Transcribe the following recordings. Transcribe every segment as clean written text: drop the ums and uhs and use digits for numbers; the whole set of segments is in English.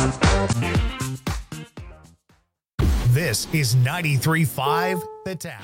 This is 93.5 The Town.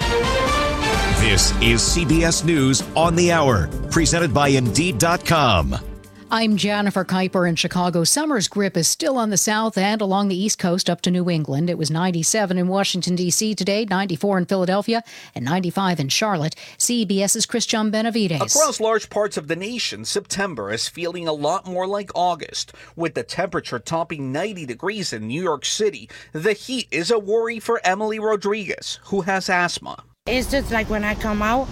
This is CBS News on the Hour, presented by Indeed.com. I'm Jennifer Kuiper in Chicago. Summer's grip is still on the south and along the east coast up to New England. It was 97 in Washington, D.C. today, 94 in Philadelphia, and 95 in Charlotte. CBS's Christian Benavides. Across large parts of the nation, September is feeling a lot more like August. With the temperature topping 90 degrees in New York City, the heat is a worry for Emily Rodriguez, who has asthma. It's just like when I come out,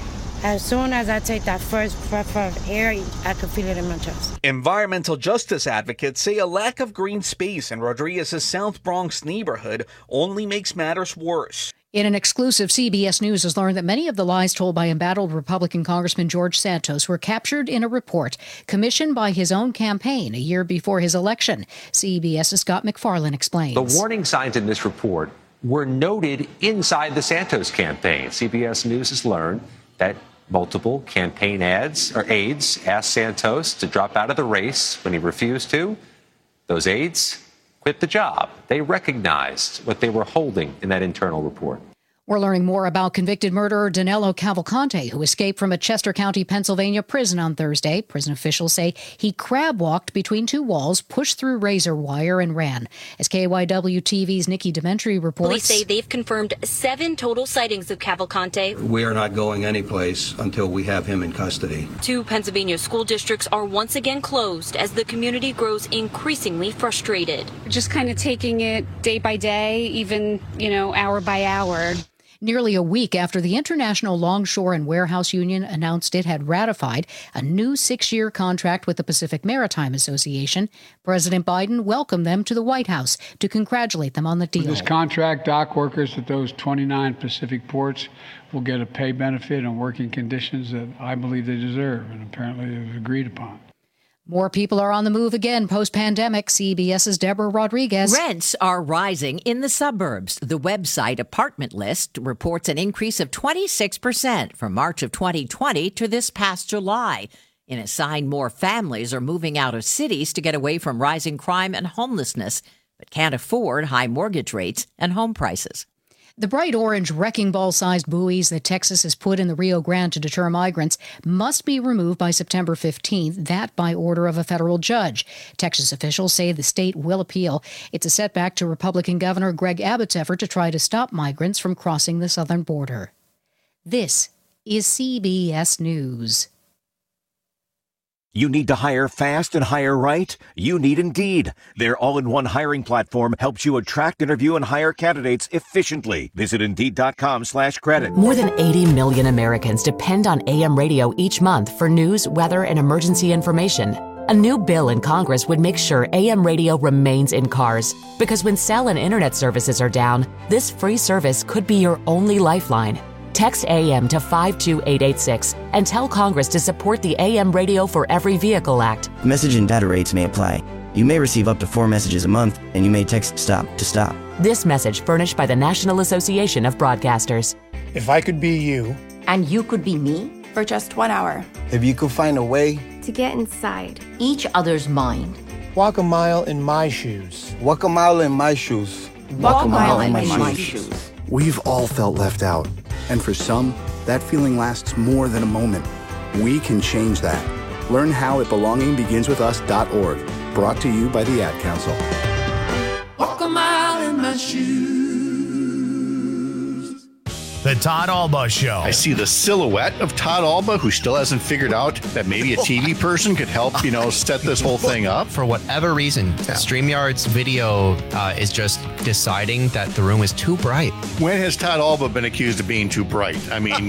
as soon as I take that first breath of air, I can feel it in my chest. Environmental justice advocates say a lack of green space in Rodriguez's South Bronx neighborhood only makes matters worse. In an exclusive, CBS News has learned that many of the lies told by embattled Republican Congressman George Santos were captured in a report commissioned by his own campaign a year before his election. CBS's Scott McFarlane explains. The warning signs in this report were noted inside the Santos campaign. CBS News has learned that multiple campaign aides asked Santos to drop out of the race. When he refused to, those aides quit the job. They recognized what they were holding in that internal report. We're learning more about convicted murderer Danilo Cavalcante, who escaped from a Chester County, Pennsylvania prison on Thursday. Prison officials say he crab-walked between two walls, pushed through razor wire, and ran. As KYW-TV's Nikki Dementri reports, police say they've confirmed 7 total sightings of Cavalcante. We are not going anyplace until we have him in custody. 2 Pennsylvania school districts are once again closed as the community grows increasingly frustrated. Just kind of taking it day by day, even, hour by hour. Nearly a week after the International Longshore and Warehouse Union announced it had ratified a new 6-year contract with the Pacific Maritime Association, President Biden welcomed them to the White House to congratulate them on the deal. With this contract, dock workers at those 29 Pacific ports will get a pay benefit and working conditions that I believe they deserve, and apparently it was agreed upon. More people are on the move again post-pandemic. CBS's Deborah Rodriguez. Rents are rising in the suburbs. The website Apartment List reports an increase of 26% from March of 2020 to this past July. In a sign, more families are moving out of cities to get away from rising crime and homelessness, but can't afford high mortgage rates and home prices. The bright orange wrecking ball-sized buoys that Texas has put in the Rio Grande to deter migrants must be removed by September 15th, that by order of a federal judge. Texas officials say the state will appeal. It's a setback to Republican Governor Greg Abbott's effort to try to stop migrants from crossing the southern border. This is CBS News. You need to hire fast and hire right? You need Indeed. Their all-in-one hiring platform helps you attract, interview, and hire candidates efficiently. Visit Indeed.com/credit. More than 80 million Americans depend on AM radio each month for news, weather, and emergency information. A new bill in Congress would make sure AM radio remains in cars. Because when cell and internet services are down, this free service could be your only lifeline. Text AM to 52886 and tell Congress to support the AM Radio for Every Vehicle Act. Message and data rates may apply. You may receive up to 4 messages a month, and you may text STOP to stop. This message furnished by the National Association of Broadcasters. If I could be you. And you could be me for just 1 hour. If you could find a way to get inside each other's mind. Walk a mile in my shoes. Walk a mile in my shoes. Walk a mile in my shoes. We've all felt left out. And for some, that feeling lasts more than a moment. We can change that. Learn how at belongingbeginswithus.org. Brought to you by the Ad Council. Walk a mile in my shoes. The Todd Alba Show. I see the silhouette of Todd Alba, who still hasn't figured out that maybe a TV person could help, set this whole thing up. For whatever reason, StreamYard's video is just deciding that the room is too bright. When has Todd Alba been accused of being too bright? I mean,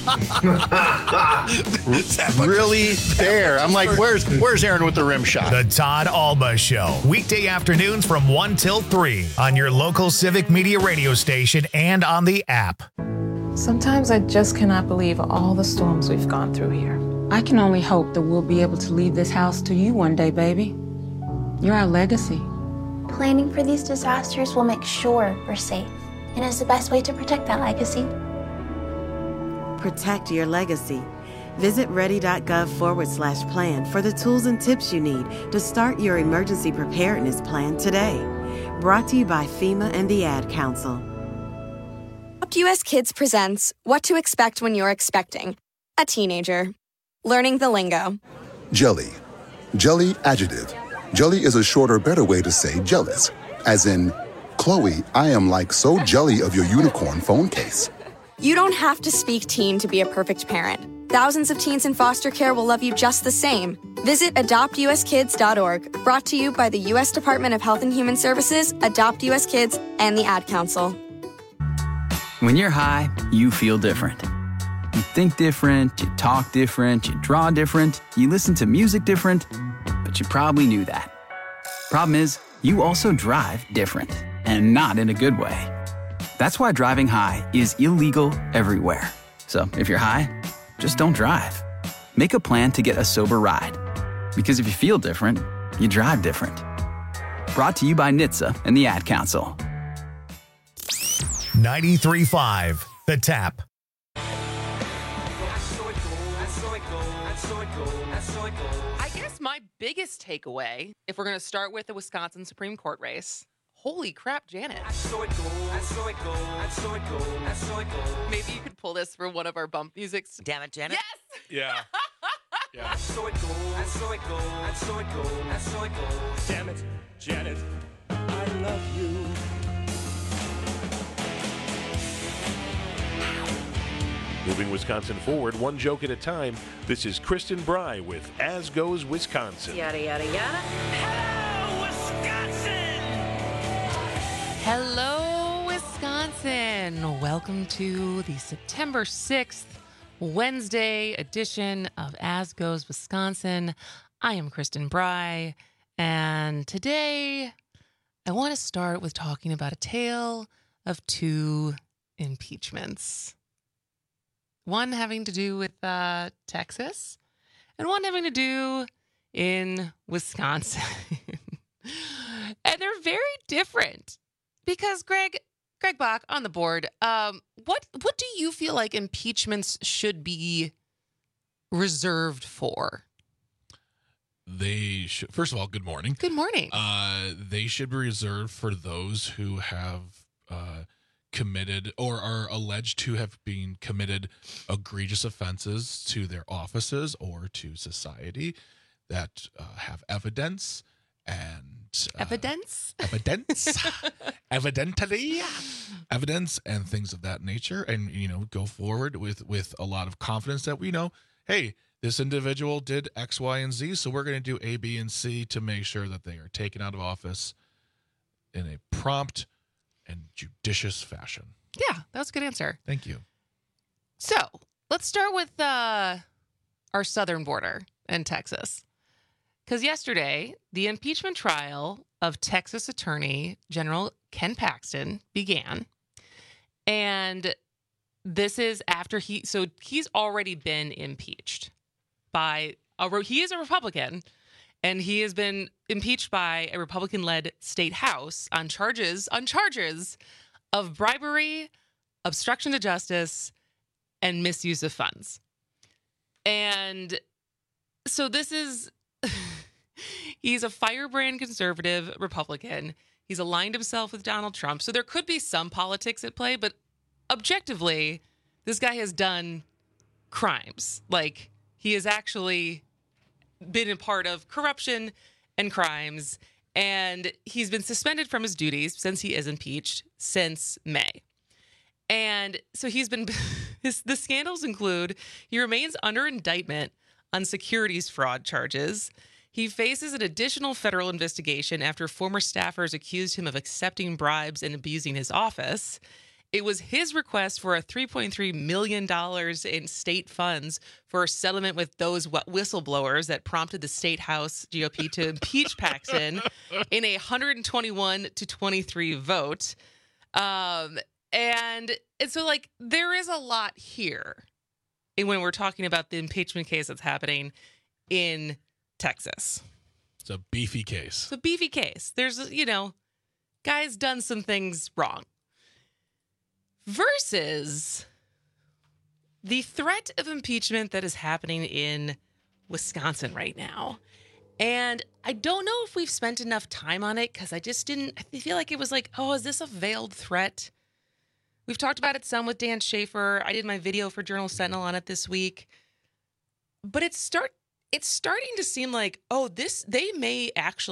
really there. I'm like, where's Aaron with the rim shot? The Todd Alba Show. Weekday afternoons from 1 till 3 on your local Civic Media radio station and on the app. Sometimes I just cannot believe all the storms we've gone through here. I can only hope that we'll be able to leave this house to you one day, baby. You're our legacy. Planning for these disasters will make sure we're safe, and is the best way to protect that legacy. Protect your legacy. Visit ready.gov/plan for the tools and tips you need to start your emergency preparedness plan today. Brought to you by FEMA and the Ad Council. Adopt US Kids presents What to Expect When You're Expecting a Teenager. Learning the lingo. Jelly. Jelly adjective. Jelly is a shorter, better way to say jealous. As in, Chloe, I am like so jelly of your unicorn phone case. You don't have to speak teen to be a perfect parent. Thousands of teens in foster care will love you just the same. Visit adoptuskids.org. Brought to you by the U.S. Department of Health and Human Services, Adopt US Kids, and the Ad Council. When you're high, you feel different. You think different, you talk different, you draw different, you listen to music different, but you probably knew that. Problem is, you also drive different, and not in a good way. That's why driving high is illegal everywhere. So if you're high, just don't drive. Make a plan to get a sober ride. Because if you feel different, you drive different. Brought to you by NHTSA and the Ad Council. 93.5 The Tap. I guess my biggest takeaway, if we're going to start with the Wisconsin Supreme Court race, holy crap, Janet. Maybe you could pull this for one of our bump musics. Damn it, Janet. Yes! Yeah. Damn it, Janet. I love you. Moving Wisconsin forward, one joke at a time. This is Kristen Bry with As Goes Wisconsin. Yada, yada, yada. Hello, Wisconsin. Welcome to the September 6th, Wednesday edition of As Goes Wisconsin. I am Kristen Bry, and today I want to start with talking about a tale of two impeachments. One having to do with Texas, and one having to do in Wisconsin. And they're very different. Because Greg Bach on the board, what do you feel like impeachments should be reserved for? They should, first of all, good morning. Good morning. They should be reserved for those who have committed or are alleged to have been committed egregious offenses to their offices or to society that have evidence and evidently evidence and things of that nature, and go forward with a lot of confidence that we know, hey, this individual did X, Y, and Z, so we're going to do A, B, and C to make sure that they are taken out of office in a prompt and judicious fashion. Yeah, that was a good answer. Thank you. So let's start with our southern border in Texas. Because yesterday, the impeachment trial of Texas Attorney General Ken Paxton began. And this is after he's already been impeached he is a Republican, and he has been impeached by a Republican-led state house on charges of bribery, obstruction to justice, and misuse of funds. And so this is, he's a firebrand conservative Republican. He's aligned himself with Donald Trump. So there could be some politics at play, but objectively, this guy has done crimes. Like, he has actually been a part of corruption and crimes, and he's been suspended from his duties since he is impeached since May. And so he's been, the scandals include, he remains under indictment on securities fraud charges. He faces an additional federal investigation after former staffers accused him of accepting bribes and abusing his office. It was his request for a $3.3 million in state funds for a settlement with those whistleblowers that prompted the state House GOP to impeach Paxton in a 121-23 vote. And so, like, there is a lot here when we're talking about the impeachment case that's happening in Texas. It's a beefy case. It's a beefy case. There's, guy's done some things wrong. Versus the threat of impeachment that is happening in Wisconsin right now. And I don't know if we've spent enough time on it because I feel like it was like, oh, is this a veiled threat? We've talked about it some with Dan Schaefer. I did my video for Journal Sentinel on it this week. But it's starting to seem like, oh, they being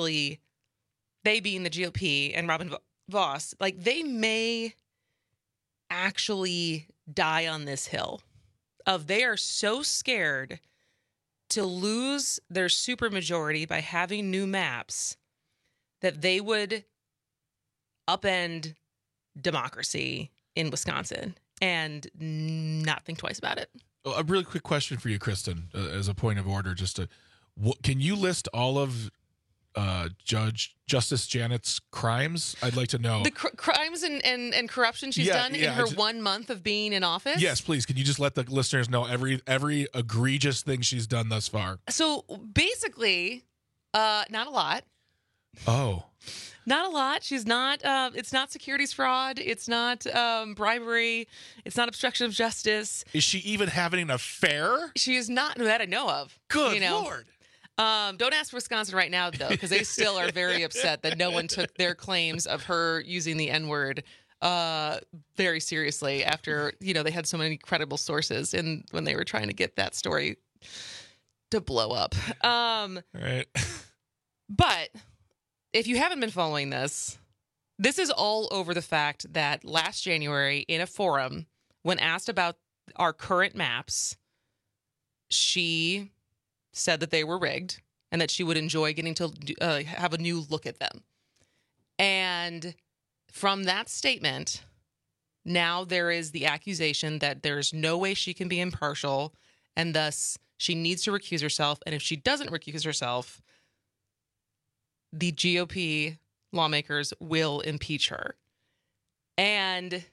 the GOP and Robin Vos, like they may actually die on this hill of they are so scared to lose their supermajority by having new maps that they would upend democracy in Wisconsin and not think twice about it. A really quick question for you, Kristen, as a point of order. Can you list all of Justice Janet's crimes? I'd like to know. The crimes and corruption she's done in her 1 month of being in office? Yes, please. Can you just let the listeners know every egregious thing she's done thus far? So basically, not a lot. Oh. Not a lot. She's not, it's not securities fraud. It's not bribery. It's not obstruction of justice. Is she even having an affair? She is not, that I know of. Good Lord. Don't ask Wisconsin right now, though, because they still are very upset that no one took their claims of her using the N-word very seriously after, they had so many credible sources when they were trying to get that story to blow up. Right. But if you haven't been following this is all over the fact that last January in a forum, when asked about our current maps, she said that they were rigged and that she would enjoy getting to have a new look at them. And from that statement, now there is the accusation that there's no way she can be impartial and thus she needs to recuse herself. And if she doesn't recuse herself, the GOP lawmakers will impeach her. And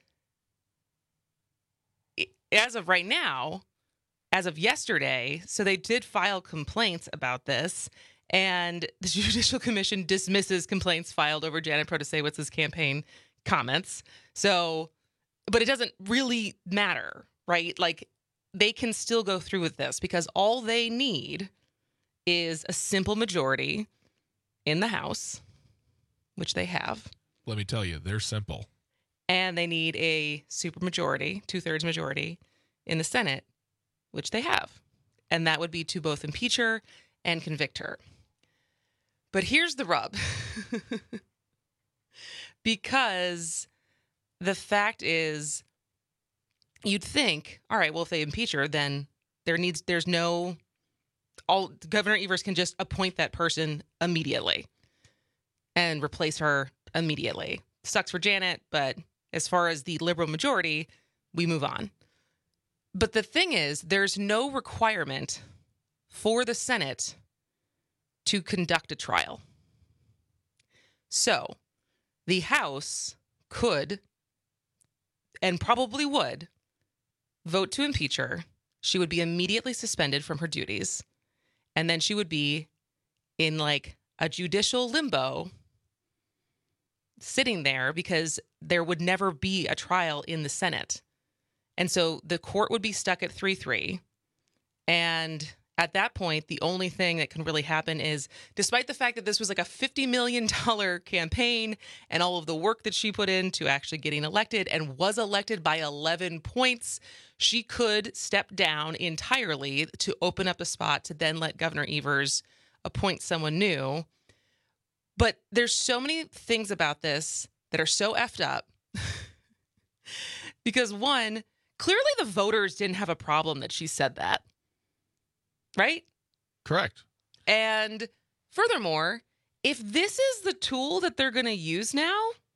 as of right now, as of yesterday, so they did file complaints about this, and the Judicial Commission dismisses complaints filed over Janet Protasewicz's campaign comments. So, but it doesn't really matter, right? Like, they can still go through with this because all they need is a simple majority in the House, which they have. Let me tell you, they're simple. And they need a supermajority, 2/3 majority in the Senate, which they have. And that would be to both impeach her and convict her. But here's the rub. Because the fact is, you'd think, all right, well, if they impeach her, then Governor Evers can just appoint that person immediately and replace her immediately. Sucks for Janet, but as far as the liberal majority, we move on. But the thing is, there's no requirement for the Senate to conduct a trial. So the House could, and probably would, vote to impeach her. She would be immediately suspended from her duties. And then she would be in like a judicial limbo sitting there because there would never be a trial in the Senate. And so the court would be stuck at 3-3. And at that point, the only thing that can really happen is, despite the fact that this was like a $50 million campaign and all of the work that she put into actually getting elected and was elected by 11 points, she could step down entirely to open up a spot to then let Governor Evers appoint someone new. But there's so many things about this that are so effed up. Because one, clearly the voters didn't have a problem that she said that. Right? Correct. And furthermore, if this is the tool that they're going to use now,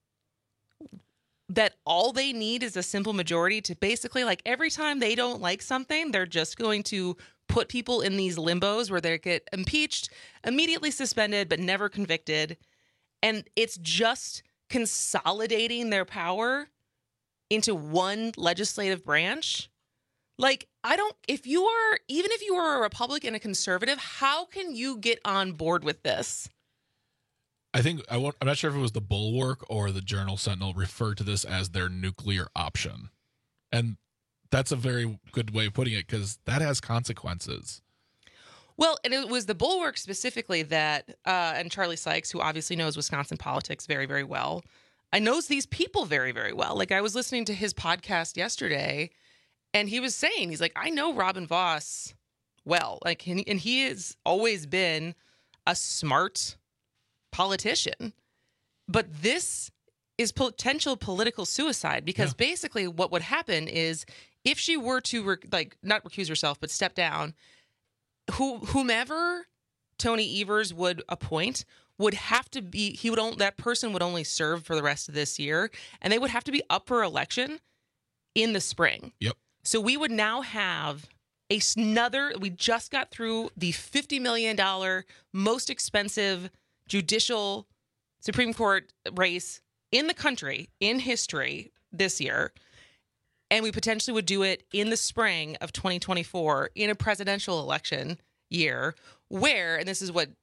that all they need is a simple majority to basically, like, every time they don't like something, they're just going to put people in these limbos where they get impeached, immediately suspended, but never convicted. And it's just consolidating their power into one legislative branch. Like, even if you are a Republican and a conservative, how can you get on board with this? I'm not sure if it was the Bulwark or the Journal Sentinel referred to this as their nuclear option. And That's a very good way of putting it, because that has consequences. Well, and it was the Bulwark specifically that, and Charlie Sykes, who obviously knows Wisconsin politics very, very well, knows these people very, very well. Like, I was listening to his podcast yesterday, and he was saying, he's like, I know Robin Vos well. Like, and he has always been a smart politician. But this is potential political suicide, because basically what would happen is if she were to, not recuse herself, but step down, whomever Tony Evers would appoint would have to be, that person would only serve for the rest of this year, and they would have to be up for election in the spring. Yep. So we would now have we just got through the $50 million most expensive judicial Supreme Court race in the country, in history this year. And we potentially would do it in the spring of 2024 in a presidential election year where, and this is what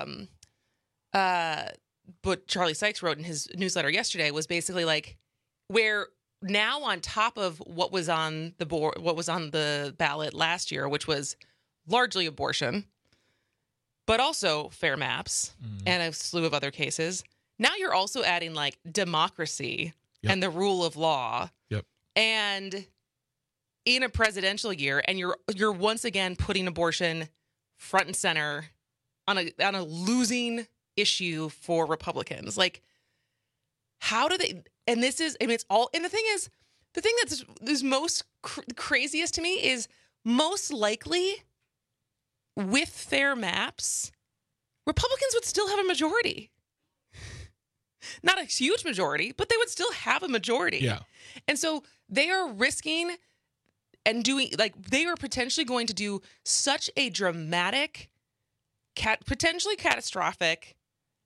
Charlie Sykes wrote in his newsletter yesterday, was basically like, where now on top of what was on the board, what was on the ballot last year, which was largely abortion, but also fair maps and a slew of other cases. Now you're also adding like democracy and the rule of law. Yep. And in a presidential year, and you're once again putting abortion front and center on a losing issue for Republicans. Like, how do they? And this is, I mean, it's all. And the thing that's most craziest to me is most likely with fair maps, Republicans would still have a majority. Not a huge majority, but they would still have a majority. Yeah. And so they are risking and doing, like, they are potentially going to do such a dramatic, potentially catastrophic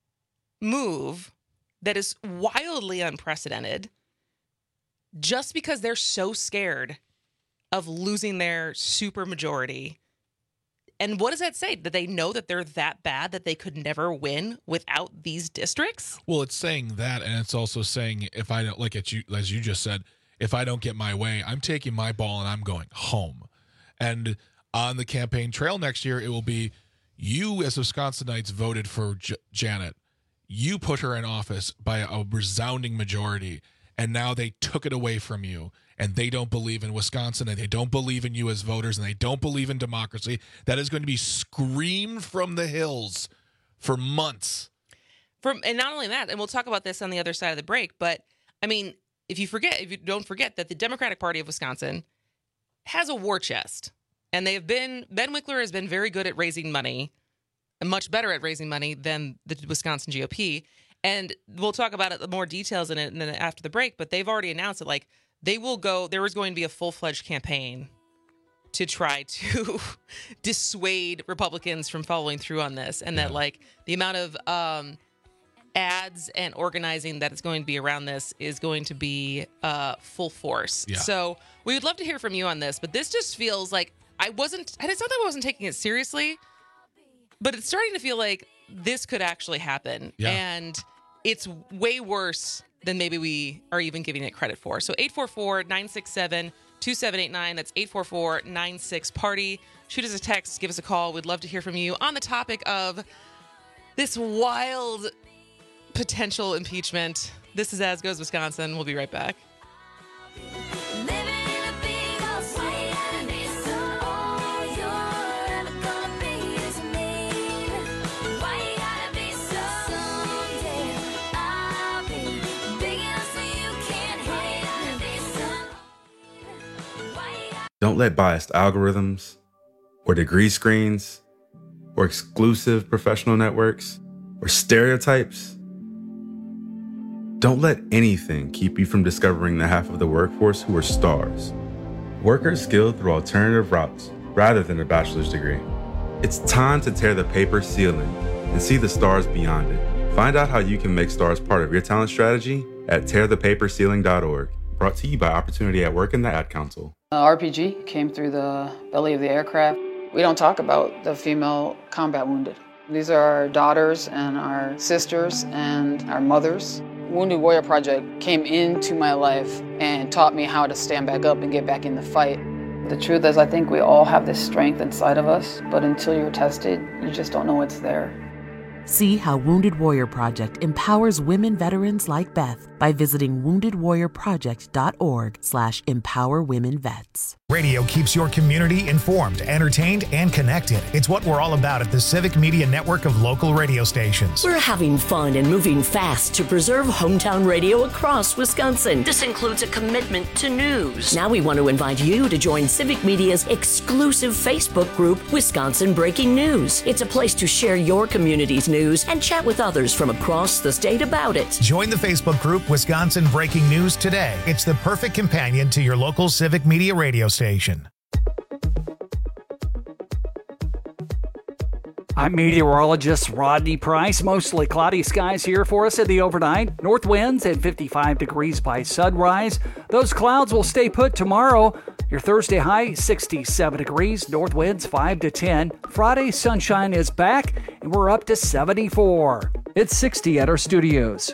move that is wildly unprecedented just because they're so scared of losing their super majority. And what does that say? That they know that they're that bad that they could never win without these districts? Well, it's saying that, and it's also saying, if I don't, like as you just said, if I don't get my way, I'm taking my ball and I'm going home. And on the campaign trail next year, it will be, you as Wisconsinites voted for Janet. You put her in office by a resounding majority, and now they took it away from you. And they don't believe in Wisconsin, and they don't believe in you as voters, and they don't believe in democracy. That is going to be screamed from the hills for months. And not only that, and we'll talk about this on the other side of the break, but I mean, if you don't forget that the Democratic Party of Wisconsin has a war chest, and Ben Wickler has been very good at raising money, and much better at raising money than the Wisconsin GOP. And we'll talk about it, more details in it after the break, but they've already announced that, like, there was going to be a full-fledged campaign to try to dissuade Republicans from following through on this. And that, like, the amount of ads and organizing that is going to be around this is going to be full force. Yeah. So we would love to hear from you on this, but this just feels like it's not that I wasn't taking it seriously, but it's starting to feel like this could actually happen. Yeah. And it's way worse than maybe we are even giving it credit for. So 844-967-2789. That's 844-96-PARTY. Shoot us a text, give us a call. We'd love to hear from you on the topic of this wild potential impeachment. This is As Goes Wisconsin. We'll be right back. Don't let biased algorithms or degree screens or exclusive professional networks or stereotypes. Don't let anything keep you from discovering the half of the workforce who are stars. Workers skilled through alternative routes rather than a bachelor's degree. It's time to tear the paper ceiling and see the stars beyond it. Find out how you can make stars part of your talent strategy at tearthepaperceiling.org. Brought to you by Opportunity at Work and the Ad Council. RPG came through the belly of the aircraft. We don't talk about the female combat wounded. These are our daughters and our sisters and our mothers. Wounded Warrior Project came into my life and taught me how to stand back up and get back in the fight. The truth is, I think we all have this strength inside of us, but until you're tested, you just don't know what's there. See how Wounded Warrior Project empowers women veterans like Beth by visiting woundedwarriorproject.org/empowerwomenvets. Radio keeps your community informed, entertained, and connected. It's what we're all about at the Civic Media Network of local radio stations. We're having fun and moving fast to preserve hometown radio across Wisconsin. This includes a commitment to news. Now we want to invite you to join Civic Media's exclusive Facebook group, Wisconsin Breaking News. It's a place to share your community's news and chat with others from across the state about it. Join the Facebook group Wisconsin Breaking News today. It's the perfect companion to your local Civic Media radio station. I'm meteorologist Rodney Price. Mostly cloudy skies here for us in the overnight. North winds at 55 degrees by sunrise. Those clouds will stay put tomorrow. Your Thursday high, 67 degrees. North winds 5 to 10. Friday, sunshine is back, and we're up to 74. It's 60 at our studios.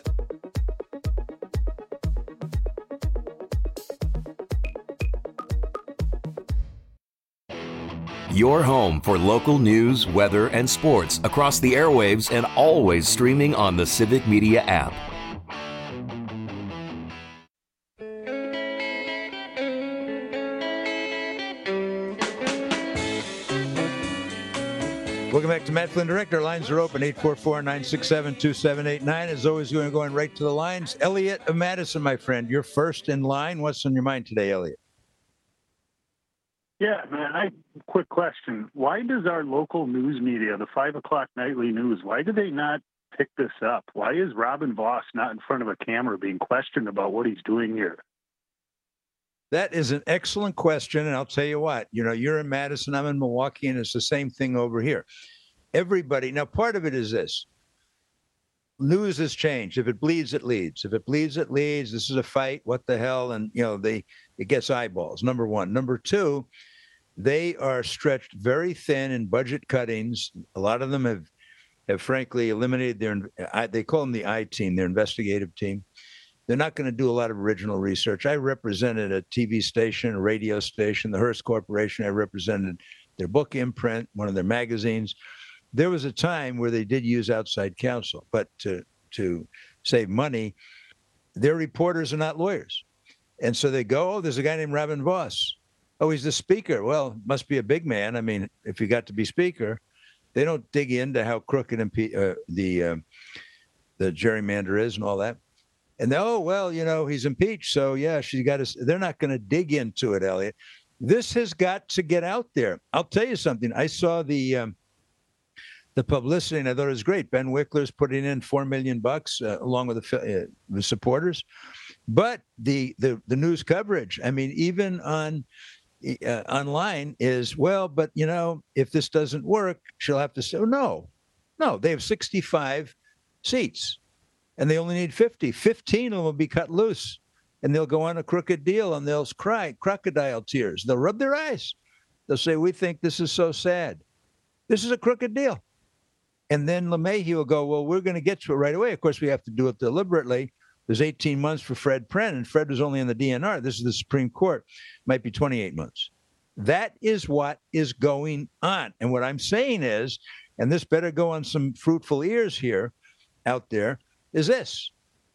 Your home for local news, weather, and sports across the airwaves and always streaming on the Civic Media app. Welcome back to Matt Flynn Direct. Our lines are open, 844-967-2789. As always, we're going right to the lines. Elliot of Madison, my friend, you're first in line. What's on your mind today, Elliot? Yeah, man, quick question. Why does our local news media, the 5 o'clock nightly news, why do they not pick this up? Why is Robin Voss not in front of a camera being questioned about what he's doing here? That is an excellent question, and I'll tell you what. You know, you're in Madison, I'm in Milwaukee, and it's the same thing over here. Everybody, now part of it is this. News has changed. If it bleeds, it leads. If it bleeds, it leads. This is a fight. What the hell? And, you know, it gets eyeballs, number one. Number two, they are stretched very thin in budget cuttings. A lot of them have frankly eliminated they call them the I team, their investigative team. They're not going to do a lot of original research. I represented a TV station, a radio station, the Hearst Corporation. I represented their book imprint, one of their magazines. There was a time where they did use outside counsel, but to save money, their reporters are not lawyers. And so they go, oh, there's a guy named Robin Voss. Oh, he's the speaker. Well, must be a big man. I mean, if he got to be speaker, they don't dig into how crooked the gerrymander is and all that. And oh, well, you know, he's impeached. So, yeah, they're not going to dig into it, Elliot. This has got to get out there. I'll tell you something. I saw the publicity, and I thought it was great. Ben Wickler's putting in $4 million along with the supporters. But the news coverage, I mean, even online is, well, but, you know, if this doesn't work, she'll have to say, oh, no, they have 65 seats. And they only need 50. 15 of them will be cut loose. And they'll go on a crooked deal and they'll cry crocodile tears. They'll rub their eyes. They'll say, we think this is so sad. This is a crooked deal. And then LeMahieu will go, well, we're going to get to it right away. Of course, we have to do it deliberately. There's 18 months for Fred Prenn, and Fred was only in the DNR. This is the Supreme Court. Might be 28 months. That is what is going on. And what I'm saying is, and this better go on some fruitful ears here out there, is this.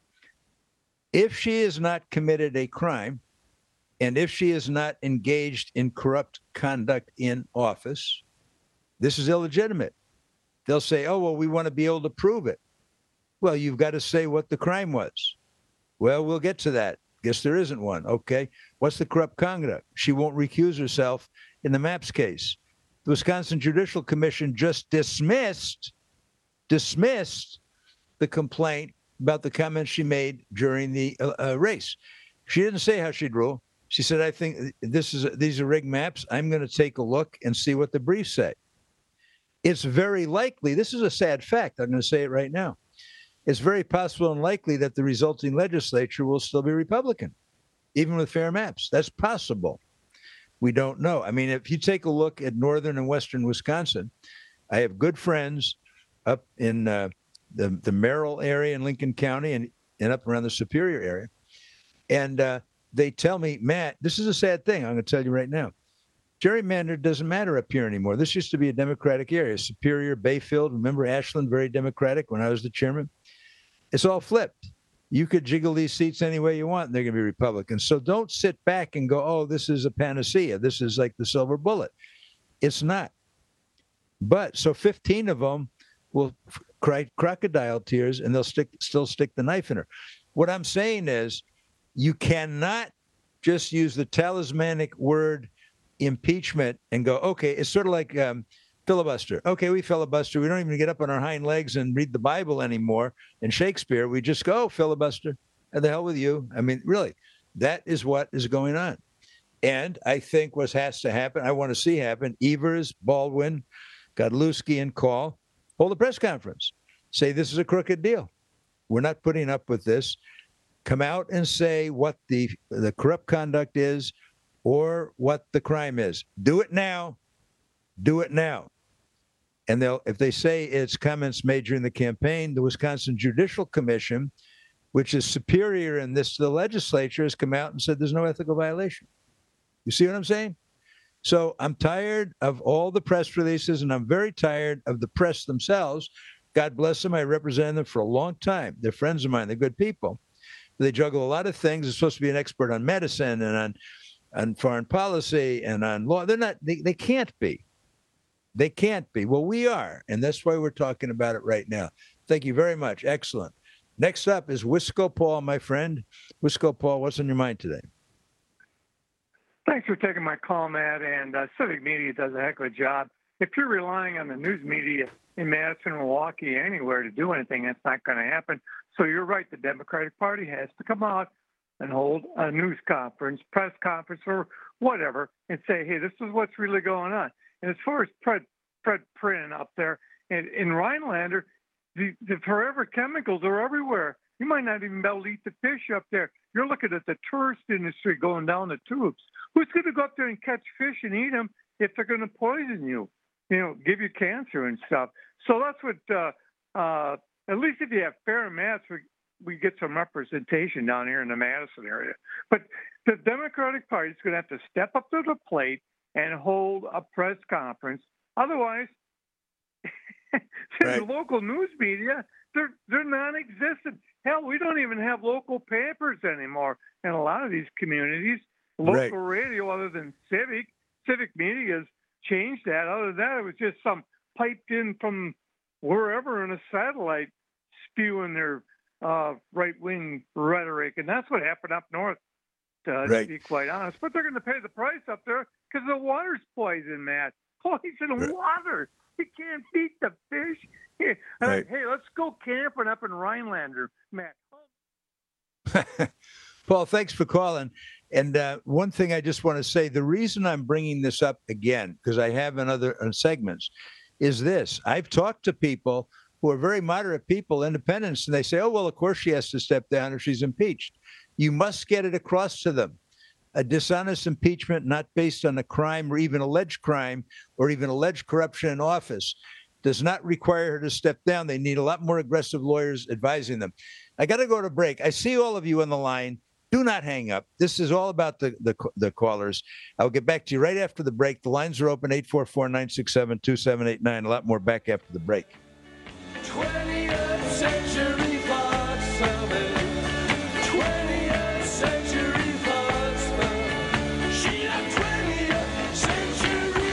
If she has not committed a crime, and if she is not engaged in corrupt conduct in office, this is illegitimate. They'll say, oh, well, we want to be able to prove it. Well, you've got to say what the crime was. Well, we'll get to that. Guess there isn't one. Okay. What's the corrupt conduct? She won't recuse herself in the MAPS case. The Wisconsin Judicial Commission just dismissed the complaint about the comments she made during the race. She didn't say how she'd rule. She said, I think these are rigged maps. I'm going to take a look and see what the briefs say. It's very likely, this is a sad fact, I'm going to say it right now. It's very possible and likely that the resulting legislature will still be Republican, even with fair maps. That's possible. We don't know. I mean, if you take a look at northern and western Wisconsin, I have good friends up in the Merrill area in Lincoln County, and up around the Superior area. And they tell me, Matt, this is a sad thing. I'm going to tell you right now. Gerrymander doesn't matter up here anymore. This used to be a Democratic area. Superior, Bayfield. Remember Ashland, very Democratic when I was the chairman? It's all flipped. You could jiggle these seats any way you want, and they're going to be Republicans. So don't sit back and go, oh, this is a panacea. This is like the silver bullet. It's not. But so 15 of them will cry crocodile tears, and they'll still stick the knife in her. What I'm saying is you cannot just use the talismanic word impeachment and go, okay, it's sort of like filibuster. Okay, we filibuster. We don't even get up on our hind legs and read the Bible anymore and Shakespeare. We just go filibuster. And the hell with you. I mean, really, that is what is going on. And I think what has to happen, I want to see happen, Evers, Baldwin, Godlewski, and Call, hold a press conference. Say this is a crooked deal. We're not putting up with this. Come out and say what the corrupt conduct is or what the crime is. Do it now. Do it now. And if they say it's comments made during the campaign, the Wisconsin Judicial Commission, which is superior in this to the legislature, has come out and said there's no ethical violation. You see what I'm saying? So I'm tired of all the press releases, and I'm very tired of the press themselves. God bless them. I represented them for a long time. They're friends of mine. They're good people. They juggle a lot of things. They're supposed to be an expert on medicine and on foreign policy and on law. They're not. They can't be. They can't be. Well, we are, and that's why we're talking about it right now. Thank you very much. Excellent. Next up is Wisco Paul, my friend. Wisco Paul, what's on your mind today? Thanks for taking my call, Matt. And Civic Media does a heck of a job. If you're relying on the news media in Madison, Milwaukee, anywhere to do anything, that's not going to happen. So you're right. The Democratic Party has to come out and hold a news conference, press conference, or whatever, and say, hey, this is what's really going on. And as far as Fred Prin up there in Rhinelander, the forever chemicals are everywhere. You might not even be able to eat the fish up there. You're looking at the tourist industry going down the tubes. Who's going to go up there and catch fish and eat them if they're going to poison you, give you cancer and stuff? So that's what, at least if you have fair maps, we get some representation down here in the Madison area. But the Democratic Party is going to have to step up to the plate and hold a press conference. Otherwise, the local news media, they're non-existent. Hell, we don't even have local papers anymore in a lot of these communities. Local radio, other than Civic Media has changed that. Other than that, it was just some piped in from wherever in a satellite spewing their right-wing rhetoric. And that's what happened up north, to be quite honest. But they're going to pay the price up there because the water's poison, Matt. Poison water. You can't eat the fish. Hey, let's go camping up in Rhinelander, Matt. Paul, thanks for calling. And one thing I just want to say, the reason I'm bringing this up again, because I have in other segments, is this. I've talked to people who are very moderate people, independents, and they say, oh, well, of course she has to step down if she's impeached. You must get it across to them. A dishonest impeachment not based on a crime or even alleged crime or even alleged corruption in office does not require her to step down. They need a lot more aggressive lawyers advising them. I got to go to break. I see all of you on the line. Do not hang up. This is all about the callers. I'll get back to you right after the break. The lines are open, 844-967-2789. A lot more back after the break. 20th Century Fox Summit. 20th Century Fox Summit. She a 20th Century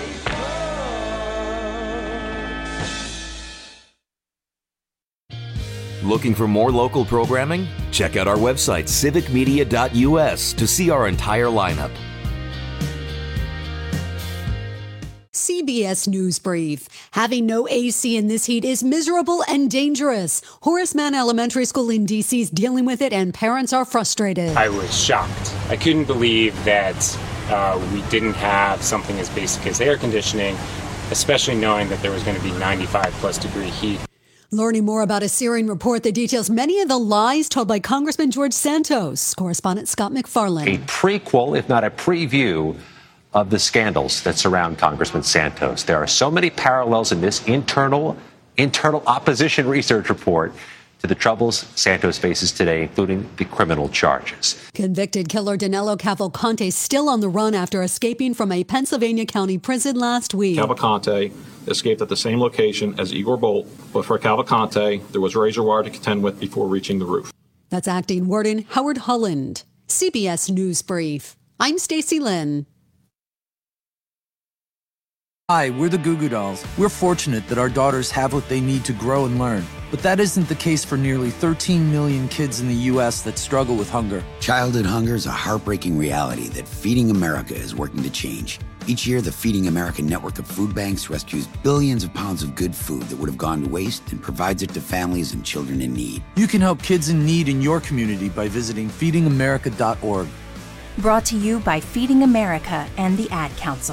Fox. Looking for more local programming? Check out our website, civicmedia.us, to see our entire lineup. CBS News Brief. Having no AC in this heat is miserable and dangerous. Horace Mann Elementary School in D.C. is dealing with it, and parents are frustrated. I was shocked. I couldn't believe that we didn't have something as basic as air conditioning, especially knowing that there was going to be 95-plus degree heat. Learning more about a searing report that details many of the lies told by Congressman George Santos. Correspondent Scott McFarland. A prequel, if not a preview, of the scandals that surround Congressman Santos. There are so many parallels in this internal opposition research report to the troubles Santos faces today, including the criminal charges. Convicted killer Danilo Cavalcante still on the run after escaping from a Pennsylvania county prison last week. Cavalcante escaped at the same location as Igor Bolt, but for Cavalcante, there was razor wire to contend with before reaching the roof. That's Acting Warden Howard Holland. CBS News Brief. I'm Stacey Lynn. Hi, we're the Goo Goo Dolls. We're fortunate that our daughters have what they need to grow and learn. But that isn't the case for nearly 13 million kids in the U.S. that struggle with hunger. Childhood hunger is a heartbreaking reality that Feeding America is working to change. Each year, the Feeding America network of food banks rescues billions of pounds of good food that would have gone to waste and provides it to families and children in need. You can help kids in need in your community by visiting feedingamerica.org. Brought to you by Feeding America and the Ad Council.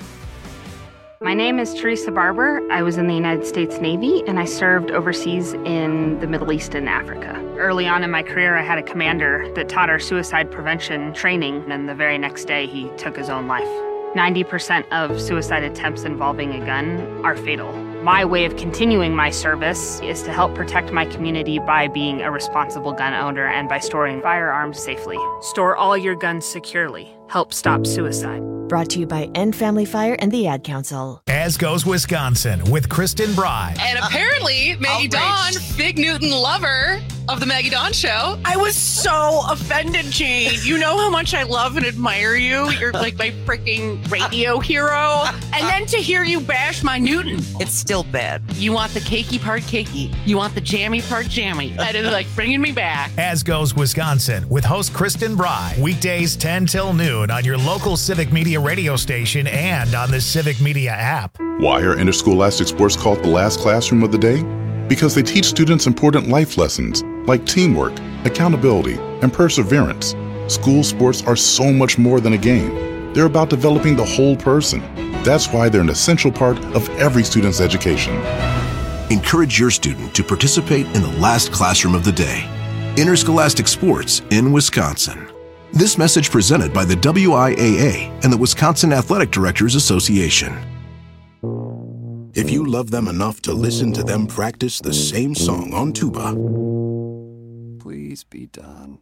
My name is Teresa Barber. I was in the United States Navy, and I served overseas in the Middle East and Africa. Early on in my career, I had a commander that taught our suicide prevention training, and the very next day, he took his own life. 90% of suicide attempts involving a gun are fatal. My way of continuing my service is to help protect my community by being a responsible gun owner and by storing firearms safely. Store all your guns securely. Help stop suicide. Brought to you by End Family Fire and the Ad Council. As Goes Wisconsin with Kristen Bry. And apparently, Maggie Dawn, big Newton lover of the Maggie Dawn Show. I was so offended, Jane. You know how much I love and admire you. You're like my freaking radio hero. And then to hear you bash my Newton, it's still bad. You want the cakey part cakey. You want the jammy part jammy. That is like bringing me back. As Goes Wisconsin with host Kristen Bry. Weekdays 10 till noon on your local Civic Media radio station and on the Civic Media app. Why are interscholastic sports called the last classroom of the day? Because they teach students important life lessons like teamwork, accountability, and perseverance. School sports are so much more than a game. They're about developing the whole person. That's why they're an essential part of every student's education. Encourage your student to participate in the last classroom of the day. Interscholastic sports in Wisconsin. This message presented by the WIAA and the Wisconsin Athletic Directors Association. If you love them enough to listen to them practice the same song on tuba, Please be done.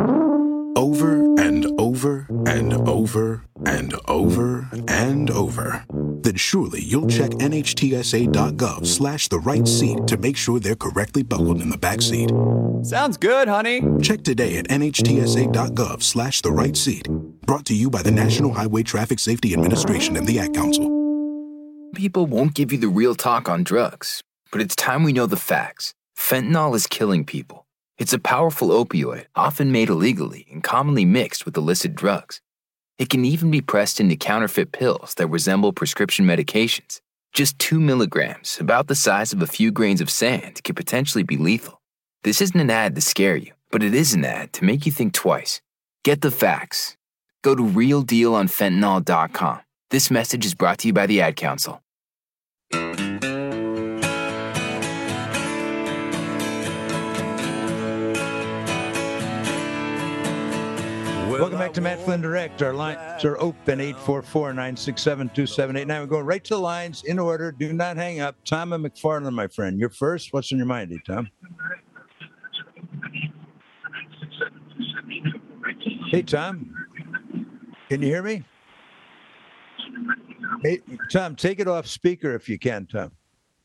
over and over and over and over and over, then surely you'll check nhtsa.gov/the right seat to make sure they're correctly buckled in the back seat. Sounds good, honey. Check today at nhtsa.gov/the right seat. Brought to you by the National Highway Traffic Safety Administration and the Ad Council. People won't give you the real talk on drugs, but it's time we know the facts. Fentanyl is killing people. It's a powerful opioid, often made illegally and commonly mixed with illicit drugs. It can even be pressed into counterfeit pills that resemble prescription medications. Just 2 milligrams, about the size of a few grains of sand, could potentially be lethal. This isn't an ad to scare you, but it is an ad to make you think twice. Get the facts. Go to realdealonfentanyl.com. This message is brought to you by the Ad Council. Welcome back to Matt Flynn Direct. Our lines are open, 844-967-2789. We're going right to the lines in order. Do not hang up. Tom and McFarland, my friend. You're first. What's on your mind, Tom? Hey, Tom. Can you hear me? Hey, Tom, take it off speaker if you can, Tom.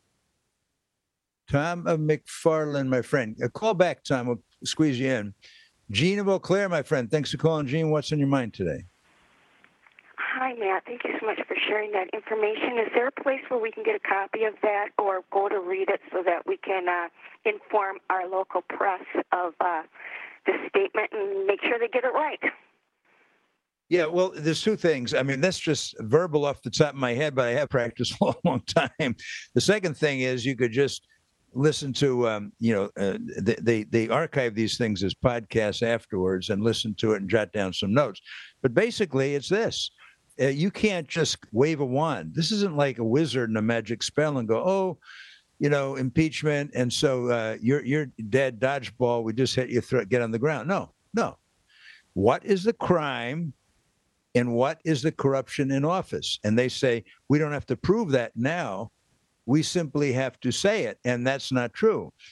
Tom of McFarland, my friend. Call back, Tom. We'll squeeze you in. Gene of Eau Claire, my friend. Thanks for calling, Gene. What's on your mind today? Hi, Matt. Thank you so much for sharing that information. Is there a place where we can get a copy of that or go to read it so that we can inform our local press of the statement and make sure they get it right? Yeah, well, there's two things. I mean, that's just verbal off the top of my head, but I have practiced a long time. The second thing is you could just listen to, they archive these things as podcasts afterwards and listen to it and jot down some notes. But basically, it's this. You can't just wave a wand. This isn't like a wizard and a magic spell and go, impeachment. And so you're dead, dodgeball. We just hit your throat, get on the ground. No. What is the crime and what is the corruption in office? And they say, we don't have to prove that now. We simply have to say it. And that's not true.